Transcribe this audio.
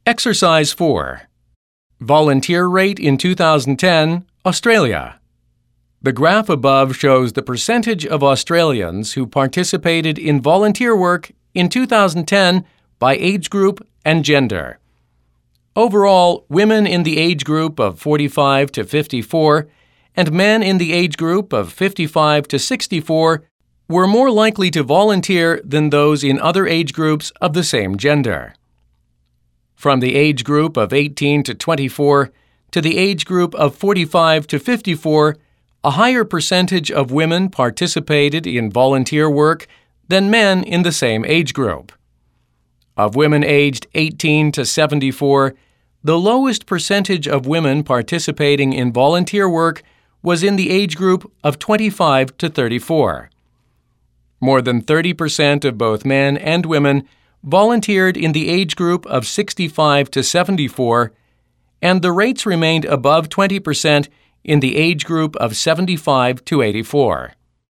Exercise 4. Volunteer rate in 2010, Australia. The graph above shows the percentage of Australians who participated in volunteer work in 2010 by age group and gender. Overall, women in the age group of 45 to 54 and men in the age group of 55 to 64 were more likely to volunteer than those in other age groups of the same gender. From the age group of 18 to 24 to the age group of 45 to 54, a higher percentage of women participated in volunteer work than men in the same age group. Of women aged 18 to 74, the lowest percentage of women participating in volunteer work was in the age group of 25 to 34. More than 30% of both men and women volunteered in the age group of 65 to 74, and the rates remained above 20% in the age group of 75 to 84.